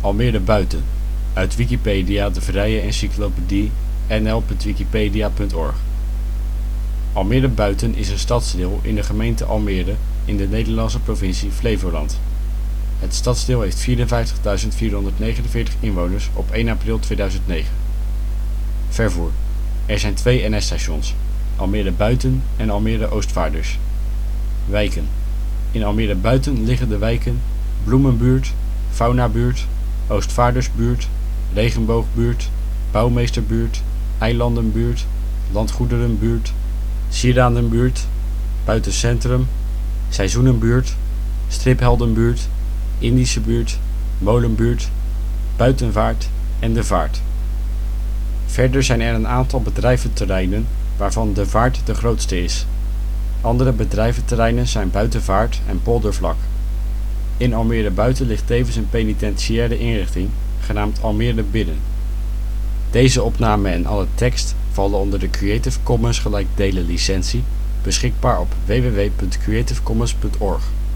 Almere Buiten, uit Wikipedia, de vrije encyclopedie. nl.wikipedia.org. Almere Buiten is een stadsdeel in de gemeente Almere in de Nederlandse provincie Flevoland. Het stadsdeel heeft 54.449 inwoners op 1 april 2009. Vervoer. Er zijn 2 NS-stations, Almere Buiten en Almere Oostvaarders. Wijken. In Almere Buiten liggen de wijken Bloemenbuurt, Faunabuurt, Oostvaardersbuurt, Regenboogbuurt, Bouwmeesterbuurt, Eilandenbuurt, Landgoederenbuurt, Sieradenbuurt, Buitencentrum, Seizoenenbuurt, Stripheldenbuurt, Indische Buurt, Molenbuurt, Buitenvaart en De Vaart. Verder zijn er een aantal bedrijventerreinen waarvan De Vaart de grootste is. Andere bedrijventerreinen zijn Buitenvaart en Poldervlak. In Almere Buiten ligt tevens een penitentiaire inrichting genaamd Almere Binnen. Deze opname en alle tekst vallen onder de Creative Commons gelijkdelen licentie, beschikbaar op www.creativecommons.org.